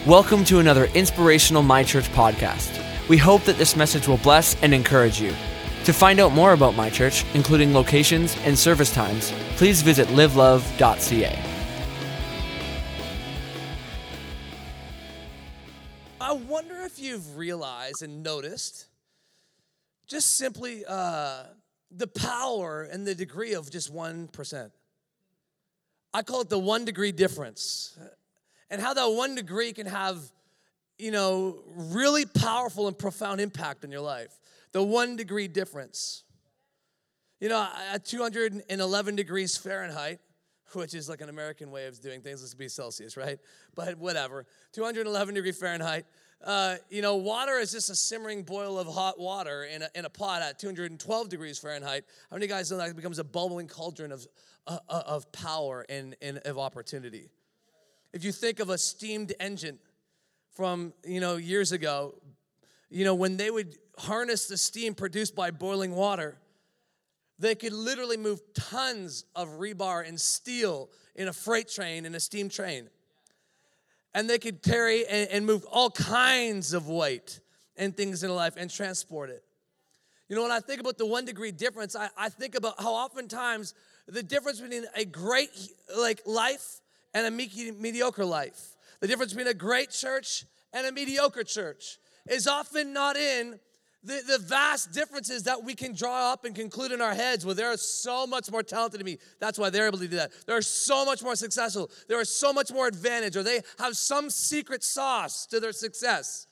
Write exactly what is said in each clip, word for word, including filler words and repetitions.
Welcome to another inspirational My Church podcast. We hope that this message will bless and encourage you. To find out more about My Church, including locations and service times, please visit live love dot c a. I wonder if you've realized and noticed just simply uh, the power and the degree of just one percent. I call it the one degree difference. And how that one degree can have, you know, really powerful and profound impact on your life. The one degree difference. You know, at two hundred eleven degrees Fahrenheit, which is like an American way of doing things, this would be Celsius, right? But whatever. two hundred eleven degree Fahrenheit. Uh, you know, water is just a simmering boil of hot water in a, in a pot at two hundred twelve degrees Fahrenheit. How many of you guys know that it becomes a bubbling cauldron of, uh, of power and, and of opportunity? If you think of a steamed engine from, you know, years ago, you know, when they would harness the steam produced by boiling water, they could literally move tons of rebar and steel in a freight train, in a steam train. And they could carry and, and move all kinds of weight and things in life and transport it. You know, when I think about the one degree difference, I, I think about how oftentimes the difference between a great like life and a mediocre life. The difference between a great church and a mediocre church is often not in the, the vast differences that we can draw up and conclude in our heads. Well, they're so much more talented than me. That's why they're able to do that. They're so much more successful. There is so much more advantage, or they have some secret sauce to their success.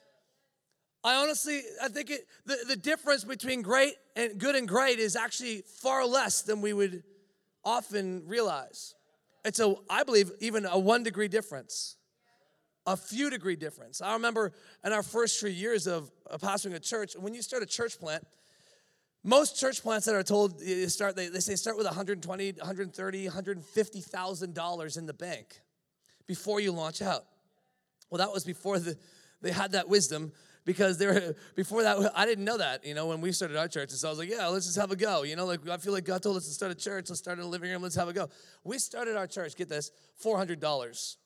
I honestly, I think it, the, the difference between great and good and great is actually far less than we would often realize. It's a, I believe, even a one degree difference, a few degree difference. I remember in our first three years of, of pastoring a church, when you start a church plant, most church plants that are told you start, they, they say start with one hundred twenty, one hundred thirty, one hundred fifty thousand dollars in the bank before you launch out. Well, that was before the, they had that wisdom. Because they were, before that, I didn't know that, you know, when we started our church. And so I was like, yeah, let's just have a go. You know, like I feel like God told us to start a church. Let's start in a living room. Let's have a go. We started our church, get this, four hundred dollars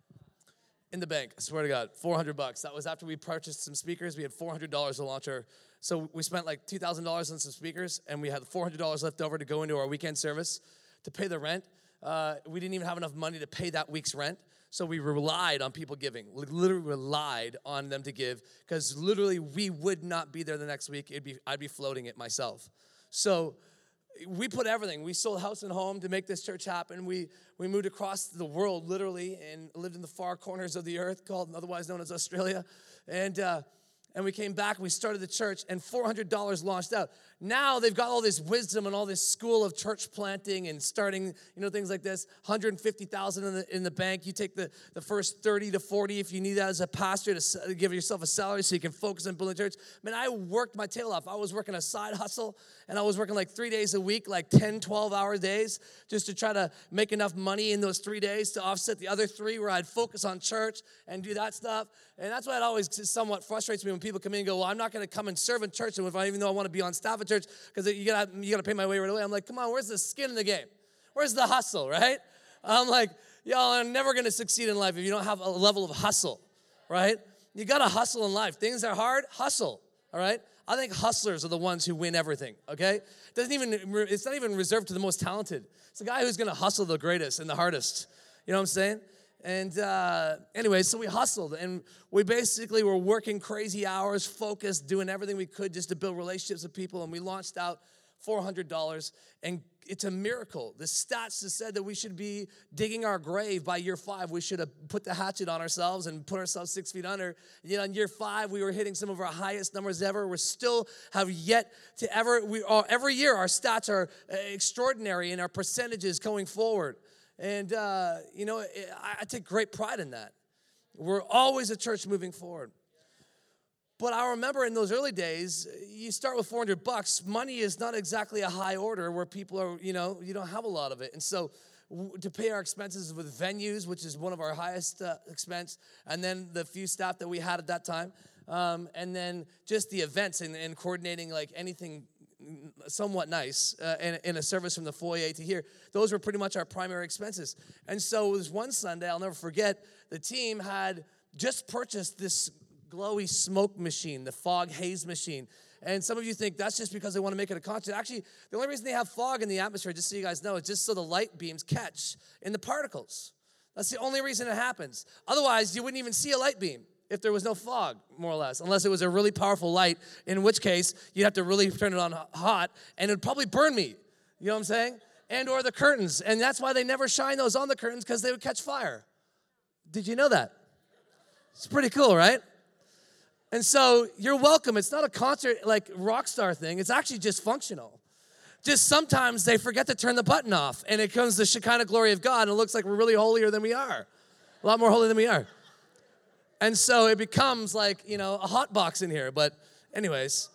in the bank. I swear to God, four hundred bucks. That was after we purchased some speakers. We had four hundred dollars to launch our, so we spent like two thousand dollars on some speakers, and we had four hundred dollars left over to go into our weekend service to pay the rent. Uh, we didn't even have enough money to pay that week's rent. So we relied on people giving, literally relied on them to give, because literally we would not be there the next week. It'd be, I'd be floating it myself. So we put everything. We sold house and home to make this church happen. We we moved across the world, literally, and lived in the far corners of the earth, called otherwise known as Australia. And uh, and we came back, we started the church, and four hundred dollars launched out. Now they've got all this wisdom and all this school of church planting and starting, you know, things like this. one hundred fifty thousand dollars in the in the bank. You take the, the first thirty to forty if you need that as a pastor to give yourself a salary so you can focus on building church. Man, I worked my tail off. I was working a side hustle, and I was working like three days a week, like ten, twelve-hour days, just to try to make enough money in those three days to offset the other three where I'd focus on church and do that stuff. And that's why it always somewhat frustrates me when people come in and go, well, I'm not going to come and serve in church, and if I, even though I want to be on staff at church, because you got you got to pay my way right away. I'm like, come on, where's the skin in the game? Where's the hustle, right? I'm like, y'all are never going to succeed in life if you don't have a level of hustle, right? You got to hustle in life. Things are hard, hustle, all right? I think hustlers are the ones who win everything, okay? It doesn't even, it's not even reserved to the most talented. It's the guy who's going to hustle the greatest and the hardest. You know what I'm saying? And uh, anyway, so we hustled, and we basically were working crazy hours, focused, doing everything we could just to build relationships with people, and we launched out four hundred dollars, and it's a miracle. The stats have said that we should be digging our grave by year five. We should have put the hatchet on ourselves and put ourselves six feet under. You know, in year five, we were hitting some of our highest numbers ever. We still have yet to ever, we are, every year our stats are extraordinary in our percentages going forward. And, uh, you know, I, I take great pride in that. We're always a church moving forward. But I remember in those early days, you start with four hundred bucks. Money is not exactly a high order where people are, you know, you don't have a lot of it. And so w- to pay our expenses with venues, which is one of our highest uh, expense, and then the few staff that we had at that time, um, and then just the events and, and coordinating like anything somewhat nice uh, in, in a service from the foyer to here. Those were pretty much our primary expenses. And so it was one Sunday, I'll never forget, the team had just purchased this glowy smoke machine, the fog haze machine. And some of you think that's just because they want to make it a concert. Actually, the only reason they have fog in the atmosphere, just so you guys know, is just so the light beams catch in the particles. That's the only reason it happens. Otherwise, you wouldn't even see a light beam if there was no fog, more or less, unless it was a really powerful light, in which case you'd have to really turn it on hot, and it would probably burn me. You know what I'm saying? And or the curtains. And that's why they never shine those on the curtains, because they would catch fire. Did you know that? It's pretty cool, right? And so you're welcome. It's not a concert like rock star thing. It's actually just functional. Just sometimes they forget to turn the button off, and it comes the Shekinah glory of God, and it looks like we're really holier than we are. A lot more holy than we are. And so it becomes like, you know, a hot box in here. But anyways.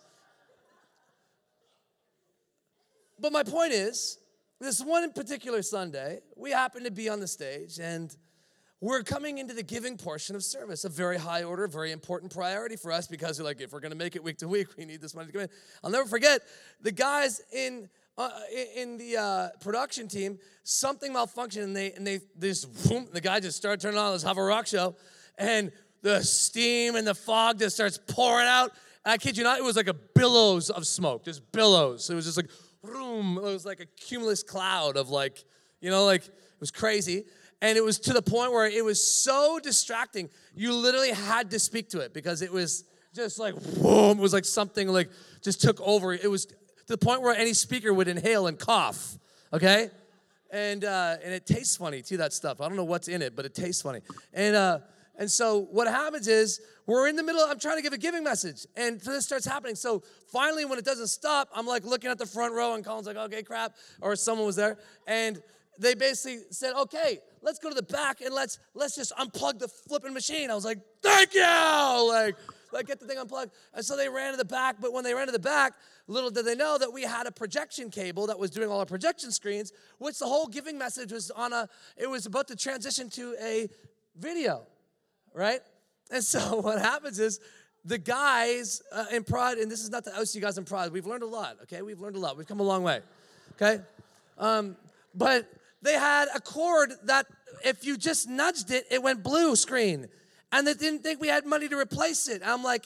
But my point is, this one particular Sunday, we happened to be on the stage, and we're coming into the giving portion of service, a very high order, very important priority for us, because we're like, if we're going to make it week to week, we need this money to come in. I'll never forget, the guys in uh, in the uh, production team, something malfunctioned, and they and they, they just, boom, the guy just started turning on, let's have a rock show, and the steam and the fog just starts pouring out. And I kid you not, it was like a billows of smoke, just billows. It was just like, boom, it was like a cumulus cloud of like, you know, like, it was crazy. And it was to the point where it was so distracting, you literally had to speak to it, because it was just like, boom, it was like something like just took over. It was to the point where any speaker would inhale and cough, okay? And uh, and it tastes funny, too, that stuff. I don't know what's in it, but it tastes funny. And uh, and so what happens is, we're in the middle, I'm trying to give a giving message, and this starts happening. So finally, when it doesn't stop, I'm like looking at the front row, and Colin's like, okay, crap, or someone was there, and they basically said, okay, let's go to the back, and let's let's just unplug the flipping machine. I was like, thank you! Like, like get the thing unplugged. And so they ran to the back, but when they ran to the back, little did they know that we had a projection cable that was doing all our projection screens, which the whole giving message was on a, it was about to transition to a video, right? And so what happens is, the guys uh, in Prod, and this is not to oust you guys in Prod, we've learned a lot, okay? We've learned a lot. We've come a long way, okay? Um, but they had a cord that if you just nudged it, it went blue screen. And they didn't think we had money to replace it. And I'm like,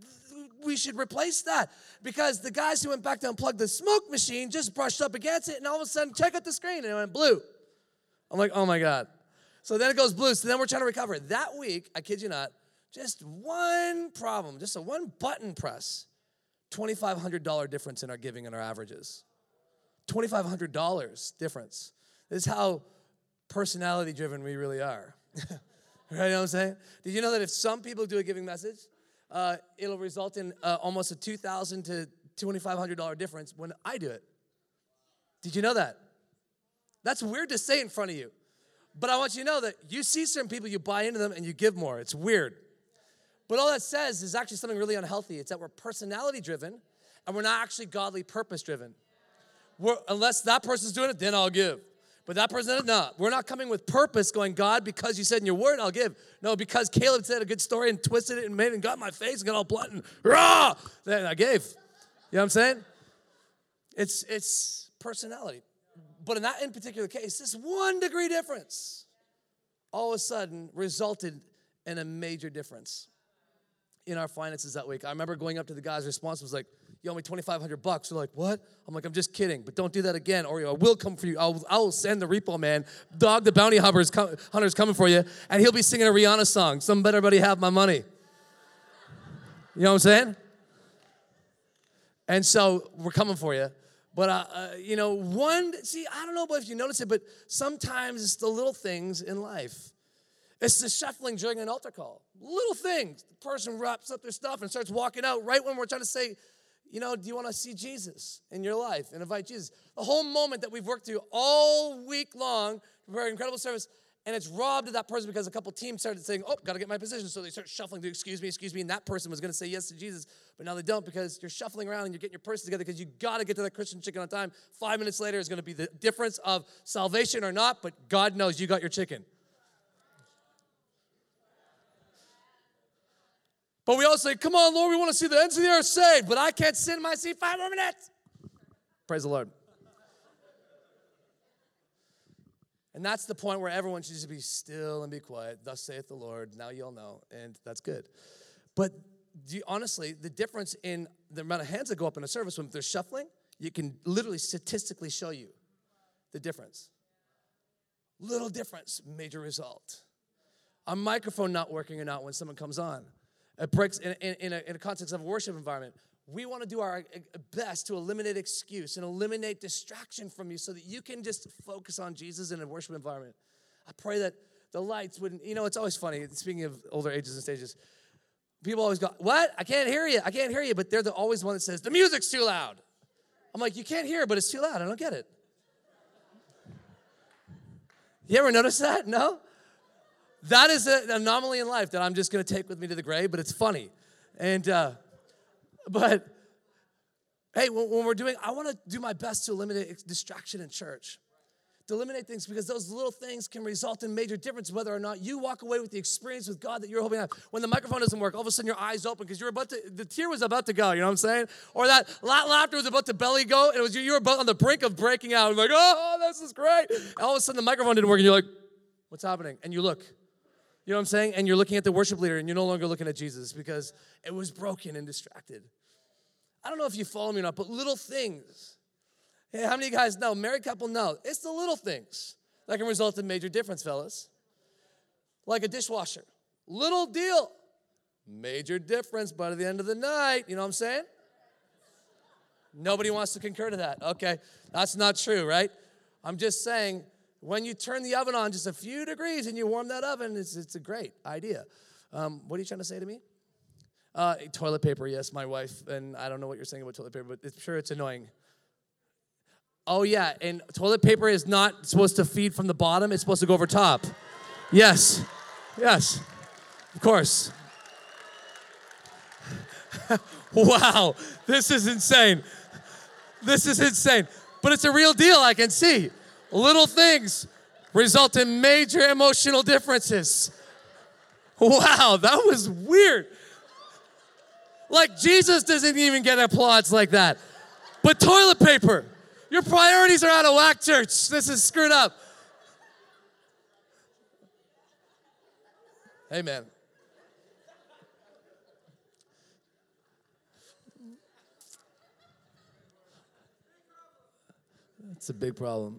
we should replace that. Because the guys who went back to unplug the smoke machine just brushed up against it, and all of a sudden, check out the screen, and it went blue. I'm like, oh my God. So then it goes blue, so then we're trying to recover. That week, I kid you not, just one problem, just a one button press, twenty-five hundred dollars difference in our giving and our averages. twenty-five hundred dollars difference. This is how personality-driven we really are. Right, you know what I'm saying? Did you know that if some people do a giving message, uh, it'll result in uh, almost a two thousand dollars to twenty-five hundred dollars difference when I do it? Did you know that? That's weird to say in front of you. But I want you to know that you see certain people, you buy into them, and you give more. It's weird. But all that says is actually something really unhealthy. It's that we're personality-driven, and we're not actually godly purpose-driven. We're, unless that person's doing it, then I'll give. But that person, no. We're not coming with purpose going, God, because you said in your word, I'll give. No, because Caleb said a good story and twisted it and made it and got in my face and got all blunt and rah! Then I gave. You know what I'm saying? It's, it's personality. But in that in particular case, this one degree difference all of a sudden resulted in a major difference in our finances that week. I remember going up to the guy's response was like, you owe me twenty-five hundred bucks. They're like, what? I'm like, I'm just kidding, but don't do that again, or I will come for you. I'll, I'll send the repo man. Dog the bounty hunter's hunter's coming for you, and he'll be singing a Rihanna song. Some better buddy have my money. You know what I'm saying? And so we're coming for you. But, uh, uh, you know, one, see, I don't know if you notice it, but sometimes it's the little things in life. It's the shuffling during an altar call. Little things. The person wraps up their stuff and starts walking out right when we're trying to say, you know, do you want to see Jesus in your life and invite Jesus? The whole moment that we've worked through all week long for our incredible service, and it's robbed of that person because a couple teams started saying, oh, got to get my position. So they start shuffling to, excuse me, excuse me, and that person was going to say yes to Jesus, but now they don't because you're shuffling around and you're getting your person together because you got to get to that Christian chicken on time. Five minutes later is going to be the difference of salvation or not, but God knows you got your chicken. But we all say, come on, Lord, we want to see the ends of the earth saved, but I can't sit in my seat five more minutes. Praise the Lord. And that's the point where everyone should just be still and be quiet. Thus saith the Lord. Now you'll know. And that's good. But do you, honestly, the difference in the amount of hands that go up in a service when they're shuffling, you can literally statistically show you the difference. Little difference, major result. A microphone not working or not when someone comes on. It breaks in, in, in, a, in a context of a worship environment. We want to do our best to eliminate excuse and eliminate distraction from you so that you can just focus on Jesus in a worship environment. I pray that the lights wouldn't, you know, it's always funny, speaking of older ages and stages, people always go, what? I can't hear you. I can't hear you. But they're the always one that says, the music's too loud. I'm like, you can't hear it, but it's too loud. I don't get it. You ever notice that? No? That is an anomaly in life that I'm just going to take with me to the grave, but it's funny. And, uh, but, hey, when, when we're doing, I want to do my best to eliminate distraction in church. To eliminate things because those little things can result in major difference whether or not you walk away with the experience with God that you're hoping to have. When the microphone doesn't work, all of a sudden your eyes open because you're about to, the tear was about to go, you know what I'm saying? Or that laughter was about to belly go and it was you were about on the brink of breaking out. And like, oh, this is great. And all of a sudden the microphone didn't work and you're like, what's happening? And you look. You know what I'm saying? And you're looking at the worship leader and you're no longer looking at Jesus because it was broken and distracted. I don't know if you follow me or not, but little things. Hey, how many of you guys know, married couple know, it's the little things that can result in major difference, fellas. Like a dishwasher. Little deal. Major difference, but at the end of the night, you know what I'm saying? Nobody wants to concur to that. Okay, that's not true, right? I'm just saying, when you turn the oven on just a few degrees and you warm that oven, it's, it's a great idea. Um, what are you trying to say to me? Uh, toilet paper, yes, my wife, and I don't know what you're saying about toilet paper, but I'm sure it's annoying. Oh, yeah, and toilet paper is not supposed to feed from the bottom. It's supposed to go over top. Yes, yes, of course. Wow, this is insane. This is insane. But it's a real deal, I can see. Little things result in major emotional differences. Wow, that was weird. Like Jesus doesn't even get applause like that. But toilet paper, your priorities are out of whack, church. This is screwed up. Amen. It's a big problem.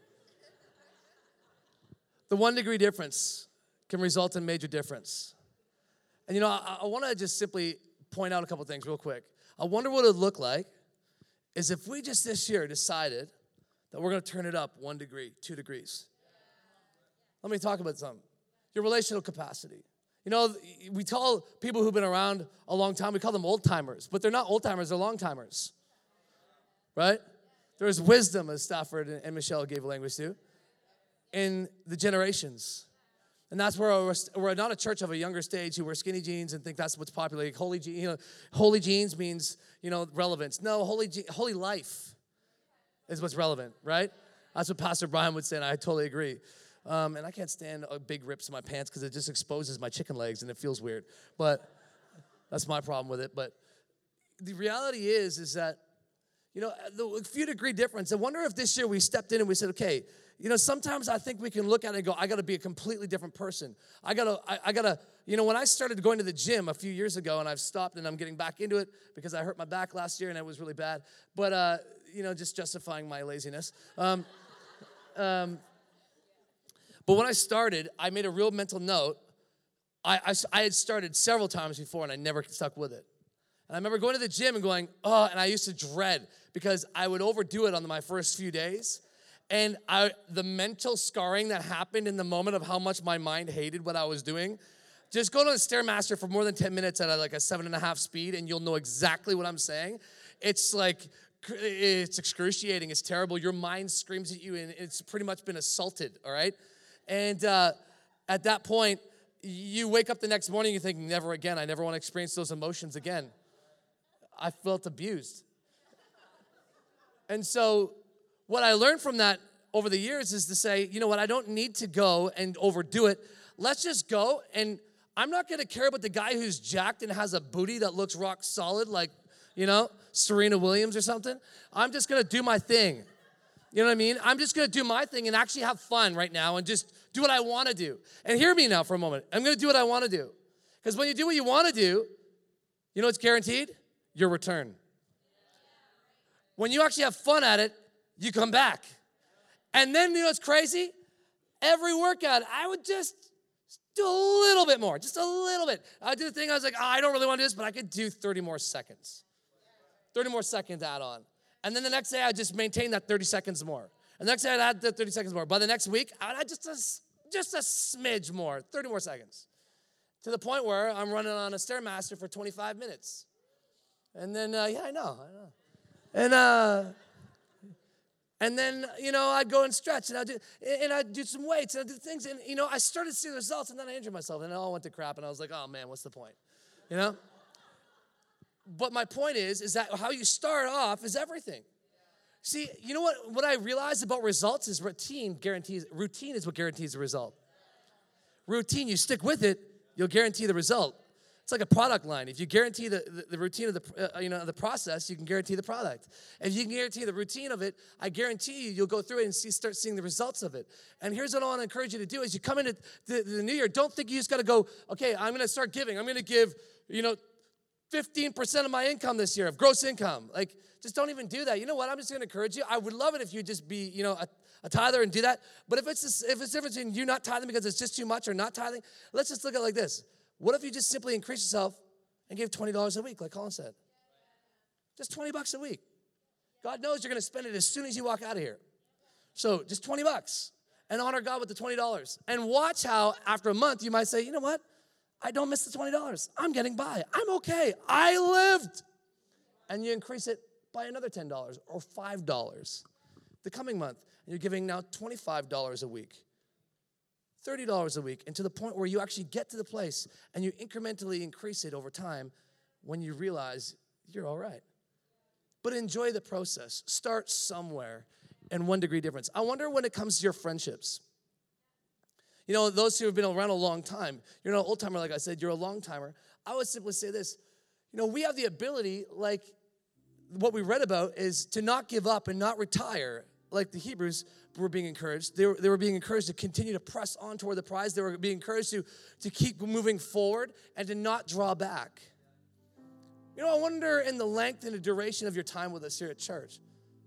The one degree difference can result in major difference. And you know, I, I want to just simply point out a couple things real quick. I wonder what it would look like is if we just this year decided that we're going to turn it up one degree, two degrees. Let me talk about something. Your relational capacity. You know, we tell people who've been around a long time, we call them old timers, but they're not old timers, they're long timers. Right? There's wisdom, as Stafford and Michelle gave language to, in the generations. And that's where we're, we're not a church of a younger stage who wear skinny jeans and think that's what's popular. Like holy, you know, holy jeans means, you know, relevance. No, holy, holy life is what's relevant, right? That's what Pastor Brian would say, and I totally agree. Um, and I can't stand uh, big rips in my pants because it just exposes my chicken legs and it feels weird. But that's my problem with it. But the reality is, is that, you know, the few degree difference. I wonder if this year we stepped in and we said, okay, you know, sometimes I think we can look at it and go, I got to be a completely different person. I got to, I, I got to, you know, when I started going to the gym a few years ago and I've stopped and I'm getting back into it because I hurt my back last year and it was really bad. But, uh, you know, just justifying my laziness. Um, um, but when I started, I made a real mental note. I, I, I had started several times before and I never stuck with it. And I remember going to the gym and going, oh, and I used to dread because I would overdo it on my first few days. And I, the mental scarring that happened in the moment of how much my mind hated what I was doing, just go to the Stairmaster for more than ten minutes at a, like a seven and a half speed and you'll know exactly what I'm saying. It's like, it's excruciating. It's terrible. Your mind screams at you and it's pretty much been assaulted, all right? And uh, at that point, you wake up the next morning, you think, never again. I never want to experience those emotions again. I felt abused. And so what I learned from that over the years is to say, you know what, I don't need to go and overdo it. Let's just go, and I'm not going to care about the guy who's jacked and has a booty that looks rock solid like, you know, Serena Williams or something. I'm just going to do my thing. You know what I mean? I'm just going to do my thing and actually have fun right now and just do what I want to do. And hear me now for a moment. I'm going to do what I want to do. Because when you do what you want to do, you know what's guaranteed? Your return. When you actually have fun at it, you come back. And then, you know what's crazy? Every workout, I would just do a little bit more, just a little bit. I did the thing, I was like, oh, I don't really want to do this, but I could do thirty more seconds. thirty more seconds add on. And then the next day, I just maintain that thirty seconds more. And the next day, I'd add the thirty seconds more. By the next week, I'd add just a, just a smidge more, thirty more seconds. To the point where I'm running on a Stairmaster for twenty-five minutes. And then, uh, yeah, I know, I know. And, uh, and then, you know, I'd go and stretch, and I'd do, and I'd do some weights, and I'd do things. And, you know, I started seeing the results, and then I injured myself, and it all went to crap. And I was like, oh, man, what's the point? You know? But my point is, is that how you start off is everything. See, you know what, what I realized about results is routine guarantees, routine is what guarantees the result. Routine, you stick with it, you'll guarantee the result. It's like a product line. If you guarantee the, the, the routine of the, uh, you know, the process, you can guarantee the product. If you can guarantee the routine of it, I guarantee you, you'll go through it and see, start seeing the results of it. And here's what I want to encourage you to do: as you come into the, the new year, don't think you just got to go, okay, I'm going to start giving. I'm going to give, you know, fifteen percent of my income this year, of gross income. Like, just don't even do that. You know what? I'm just going to encourage you. I would love it if you just be, you know, a, a tither and do that. But if it's this, if it's different between you not tithing because it's just too much or not tithing, let's just look at it like this. What if you just simply increase yourself and give twenty dollars a week, like Colin said? Just twenty bucks a week. God knows you're going to spend it as soon as you walk out of here. So just twenty bucks, and honor God with the twenty dollars. And watch how after a month you might say, you know what? I don't miss the twenty dollars. I'm getting by. I'm okay. I lived. And you increase it by another ten dollars or five dollars the coming month. And you're giving now twenty-five dollars a week, thirty dollars a week, and to the point where you actually get to the place and you incrementally increase it over time when you realize you're all right. But enjoy the process. Start somewhere and one degree difference. I wonder when it comes to your friendships. You know, those who have been around a long time, you're not an old timer, like I said, you're a long timer. I would simply say this: you know, we have the ability, like what we read about, is to not give up and not retire. Like the Hebrews were being encouraged. They were, they were being encouraged to continue to press on toward the prize. They were being encouraged to, to keep moving forward and to not draw back. You know, I wonder in the length and the duration of your time with us here at church.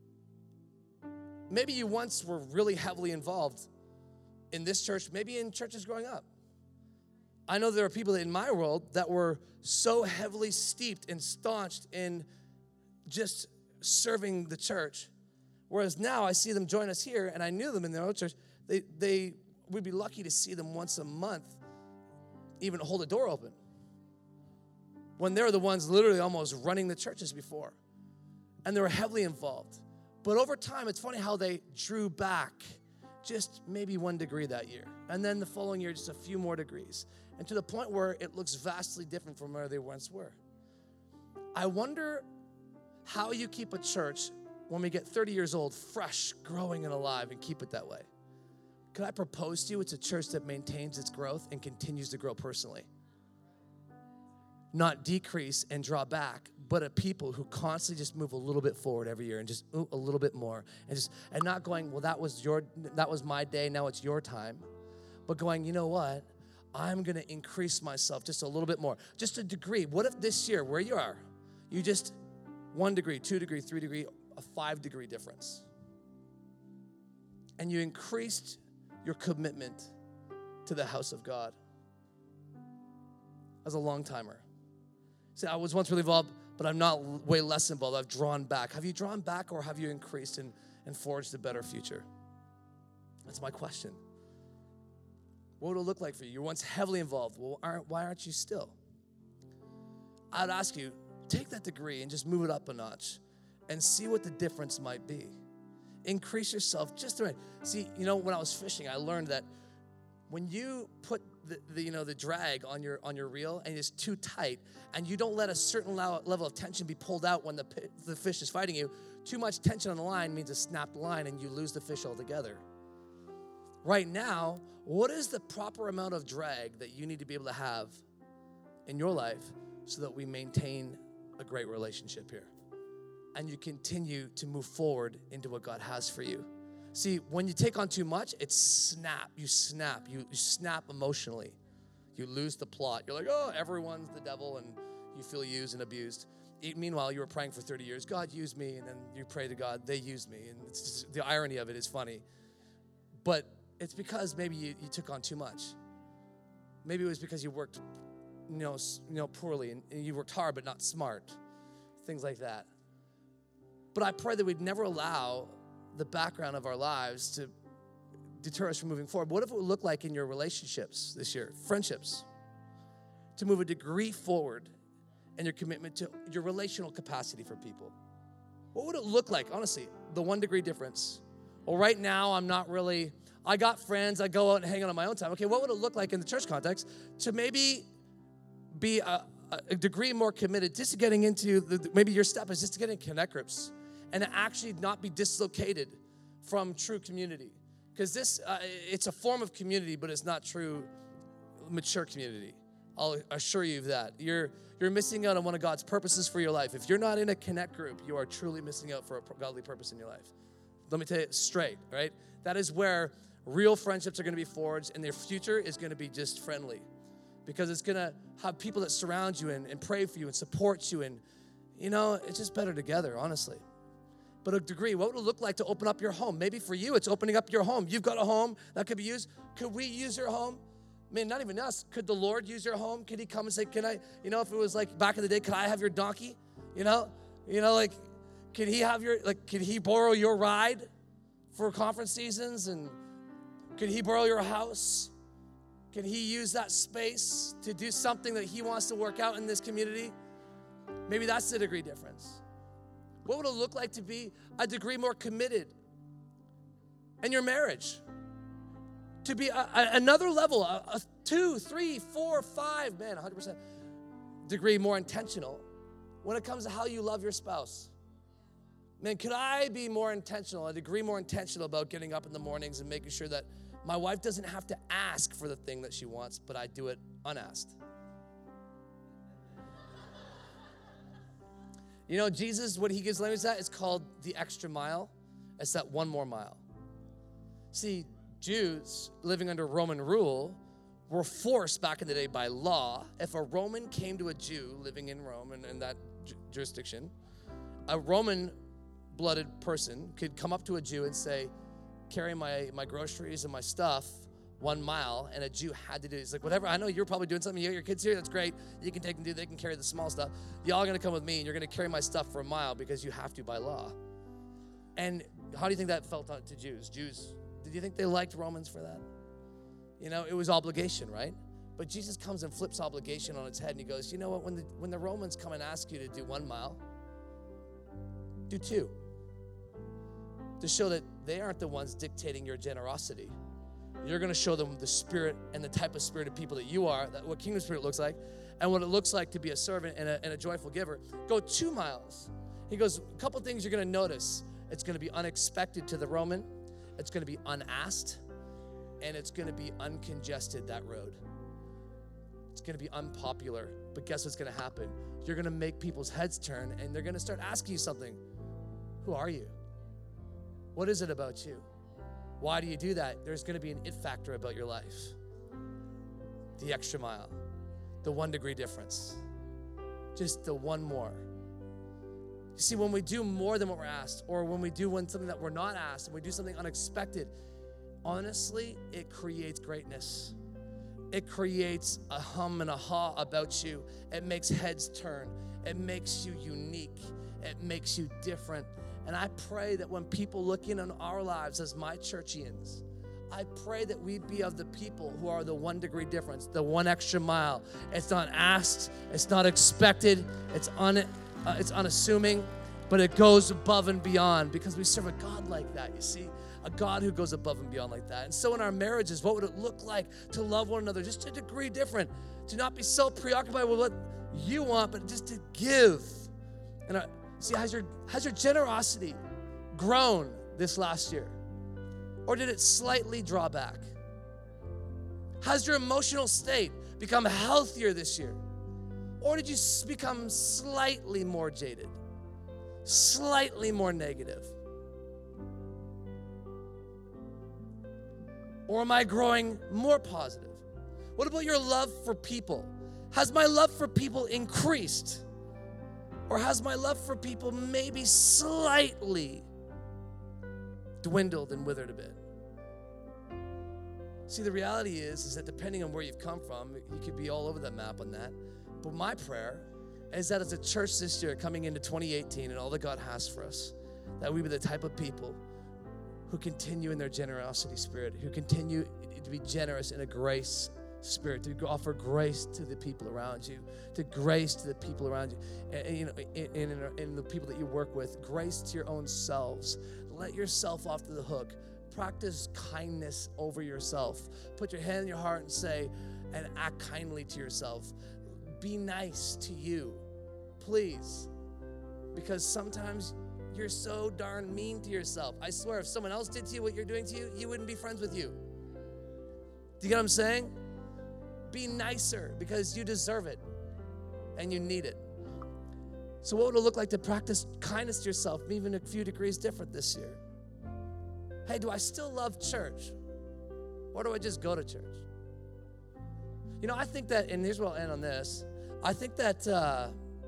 Maybe you once were really heavily involved in this church, maybe in churches growing up. I know there are people in my world that were so heavily steeped and staunched in just serving the church. Whereas now I see them join us here, and I knew them in their own church. They, they would be lucky to see them once a month even hold a door open, when they're the ones literally almost running the churches before. And they were heavily involved. But over time, it's funny how they drew back just maybe one degree that year. And then the following year, just a few more degrees. And to the point where it looks vastly different from where they once were. I wonder how you keep a church when we get thirty years old, fresh, growing, and alive, and keep it that way. Could I propose to you it's a church that maintains its growth and continues to grow personally? Not decrease and draw back, but a people who constantly just move a little bit forward every year and just ooh, a little bit more. And just and not going, well, that was your that was my day, now it's your time. But going, you know what? I'm gonna increase myself just a little bit more. Just a degree. What if this year, where you are, you just one degree, two degree, three degree, a five degree difference. And you increased your commitment to the house of God as a long timer. See, I was once really involved, but I'm not way less involved. I've drawn back. Have you drawn back, or have you increased and, and forged a better future? That's my question. What would it look like for you? You were once heavily involved. Well, aren't, why aren't you still? I'd ask you, take that degree and just move it up a notch and see what the difference might be. Increase yourself just the right. See, you know, when I was fishing, I learned that when you put the, the you know the drag on your on your reel and it's too tight, and you don't let a certain level of tension be pulled out when the the fish is fighting you, too much tension on the line means a snapped line and you lose the fish altogether. Right now, what is the proper amount of drag that you need to be able to have in your life so that we maintain a great relationship here? And you continue to move forward into what God has for you. See, when you take on too much, it's snap. You snap. You, you snap emotionally. You lose the plot. You're like, oh, everyone's the devil, and you feel used and abused. Meanwhile, you were praying for thirty years. God used me, and then you pray to God, they used me. And it's just, the irony of it is funny. But it's because maybe you, you took on too much. Maybe it was because you worked, you know, you know, poorly, and, and you worked hard but not smart. Things like that. But I pray that we'd never allow the background of our lives to deter us from moving forward. What if it would look like in your relationships this year, friendships, to move a degree forward in your commitment to your relational capacity for people? What would it look like, honestly, the one degree difference? Well, right now, I'm not really, I got friends, I go out and hang out on my own time. Okay, what would it look like in the church context to maybe be a, a degree more committed, just getting into, the, maybe your step is just to get in connect groups and to actually not be dislocated from true community. Because this, uh, it's a form of community, but it's not true mature community. I'll assure you of that. You're, you're missing out on one of God's purposes for your life. If you're not in a connect group, you are truly missing out for a godly purpose in your life. Let me tell you straight, right? That is where real friendships are going to be forged, and their future is going to be just friendly. Because it's going to have people that surround you and, and pray for you and support you. And, you know, it's just better together, honestly. But a degree, what would it look like to open up your home? Maybe for you, it's opening up your home. You've got a home that could be used. Could we use your home? I mean, not even us. Could the Lord use your home? Could he come and say, can I, you know, if it was like back in the day, could I have your donkey? You know, you know, like, can he have your, like, can he borrow your ride for conference seasons? And could he borrow your house? Can he use that space to do something that he wants to work out in this community? Maybe that's the degree difference. What would it look like to be a degree more committed in your marriage? To be a, a, another level, a, a two, three, four, five, man, one hundred percent degree more intentional when it comes to how you love your spouse. Man, could I be more intentional, a degree more intentional about getting up in the mornings and making sure that my wife doesn't have to ask for the thing that she wants, but I do it unasked? You know, Jesus, what he gives language to that is called the extra mile. It's that one more mile. See, Jews living under Roman rule were forced back in the day by law. If a Roman came to a Jew living in Rome and in that ju- jurisdiction, a Roman-blooded person could come up to a Jew and say, carry my, my groceries and my stuff one mile, and a Jew had to do it. He's like, whatever, I know you're probably doing something. You got your kids here, that's great. You can take them, do, they can carry the small stuff. Y'all are going to come with me, and you're going to carry my stuff for a mile because you have to by law. And how do you think that felt to Jews? Jews, did you think they liked Romans for that? You know, it was obligation, right? But Jesus comes and flips obligation on its head, and he goes, you know what, when the, when the Romans come and ask you to do one mile, do two. To show that they aren't the ones dictating your generosity. You're going to show them the spirit and the type of spirit of people that you are, that what kingdom spirit looks like, and what it looks like to be a servant and a, and a joyful giver. Go two miles. He goes, a couple things you're going to notice. It's going to be unexpected to the Roman. It's going to be unasked. And it's going to be uncongested, that road. It's going to be unpopular. But guess what's going to happen? You're going to make people's heads turn, and they're going to start asking you something. Who are you? What is it about you? Why do you do that? There's going to be an it factor about your life. The extra mile. The one degree difference. Just the one more. You see, when we do more than what we're asked, or when we do one, something that we're not asked, and we do something unexpected, honestly, it creates greatness. It creates a hum and a haw about you. It makes heads turn. It makes you unique. It makes you different. And I pray that when people look in on our lives as my churchians, I pray that we be of the people who are the one degree difference, the one extra mile. It's not asked, it's not expected, it's un, uh, it's unassuming, but it goes above and beyond because we serve a God like that, you see? A God who goes above and beyond like that. And so in our marriages, what would it look like to love one another just a degree different? To not be so preoccupied with what you want, but just to give. And our, See, has your, has your generosity grown this last year? Or did it slightly draw back? Has your emotional state become healthier this year? Or did you become slightly more jaded? Slightly more negative? Or am I growing more positive? What about your love for people? Has my love for people increased? Or has my love for people maybe slightly dwindled and withered a bit? See, the reality is, is that depending on where you've come from, you could be all over the map on that. But my prayer is that as a church this year, coming into twenty eighteen and all that God has for us, that we be the type of people who continue in their generosity spirit, who continue to be generous in a grace spirit, to offer grace to the people around you, to grace to the people around you, and, and you know, in, in, in the people that you work with, grace to your own selves. Let yourself off to the hook. Practice kindness over yourself. Put your hand in your heart and say, and act kindly to yourself. Be nice to you, please, because sometimes you're so darn mean to yourself. I swear, if someone else did to you what you're doing to you, you wouldn't be friends with you. Do you get what I'm saying? Be nicer because you deserve it and you need it. So what would it look like to practice kindness to yourself, even a few degrees different this year? Hey, do I still love church? Or do I just go to church? You know, I think that, and here's where I'll end on this. I think that, uh,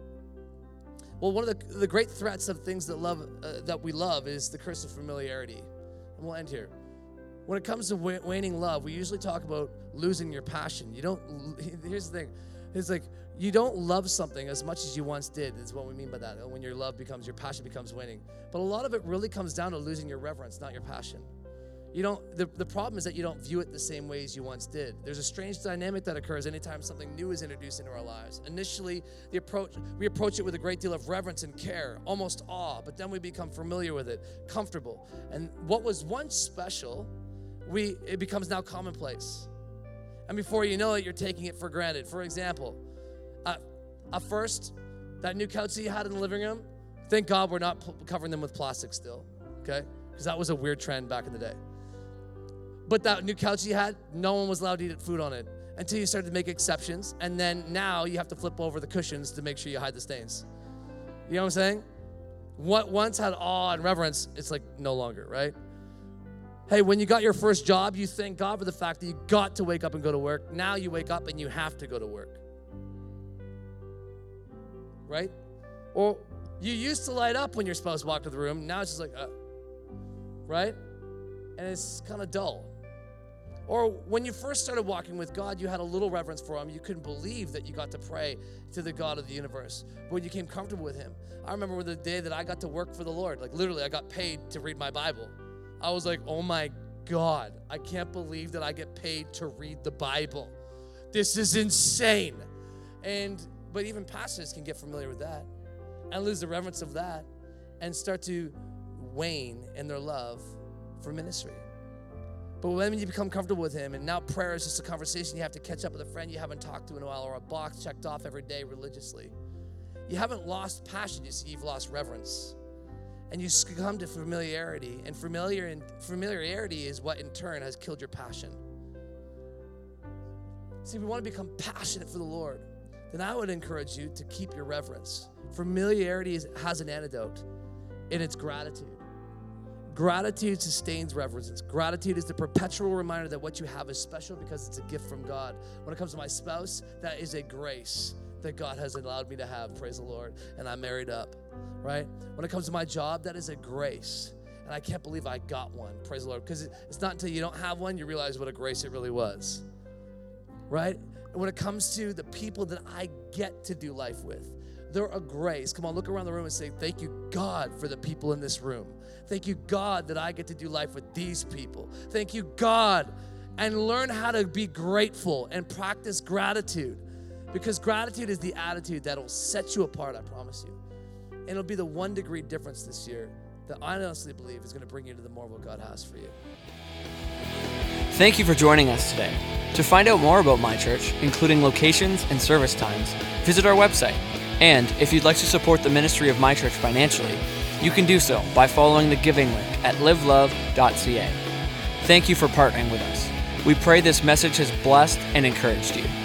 well, one of the, the great threats of things that love uh, that we love is the curse of familiarity. And we'll end here. When it comes to waning love, we usually talk about losing your passion. You don't, here's the thing. It's like, you don't love something as much as you once did, is what we mean by that. When your love becomes, your passion becomes waning. But a lot of it really comes down to losing your reverence, not your passion. You don't, the, the problem is that you don't view it the same way as you once did. There's a strange dynamic that occurs anytime something new is introduced into our lives. Initially, the approach, we approach it with a great deal of reverence and care, almost awe, but then we become familiar with it, comfortable. And what was once special, we it becomes now commonplace. And before you know it, you're taking it for granted. For example, uh, at first, that new couch that you had in the living room, thank God we're not p- covering them with plastic still, okay? Because that was a weird trend back in the day. But that new couch you had, no one was allowed to eat food on it until you started to make exceptions. And then now you have to flip over the cushions to make sure you hide the stains. You know what I'm saying? What once had awe and reverence, it's like no longer, right? Hey, when you got your first job, you thank God for the fact that you got to wake up and go to work. Now you wake up and you have to go to work. Right? Or you used to light up when your spouse walked to the room. Now it's just like, uh, right? And it's kind of dull. Or when you first started walking with God, you had a little reverence for him. You couldn't believe that you got to pray to the God of the universe. But when you became comfortable with him, I remember the day that I got to work for the Lord. Like literally, I got paid to read my Bible. I was like, oh my God, I can't believe that I get paid to read the Bible. This is insane. And but even pastors can get familiar with that and lose the reverence of that and start to wane in their love for ministry. But when you become comfortable with him, and now prayer is just a conversation, you have to catch up with a friend you haven't talked to in a while, or a box checked off every day religiously. You haven't lost passion, you see, you've lost reverence. And you succumb to familiarity, and familiar and familiarity is what in turn has killed your passion. See, we want to become passionate for the Lord, then I would encourage you to keep your reverence. Familiarity is, has an antidote, and it's gratitude. Gratitude sustains reverence. Gratitude is the perpetual reminder that what you have is special because it's a gift from God. When it comes to my spouse, that is a grace that God has allowed me to have, praise the Lord, and I'm married up, right? When it comes to my job, that is a grace, and I can't believe I got one, praise the Lord, because it's not until you don't have one you realize what a grace it really was, right? And when it comes to the people that I get to do life with, they're a grace. Come on, look around the room and say, thank you, God, for the people in this room. Thank you, God, that I get to do life with these people. Thank you, God, and learn how to be grateful and practice gratitude, because gratitude is the attitude that will set you apart, I promise you. And it'll be the one degree difference this year that I honestly believe is going to bring you to the more of what God has for you. Thank you for joining us today. To find out more about My Church, including locations and service times, visit our website. And if you'd like to support the ministry of My Church financially, you can do so by following the giving link at live love dot c a. Thank you for partnering with us. We pray this message has blessed and encouraged you.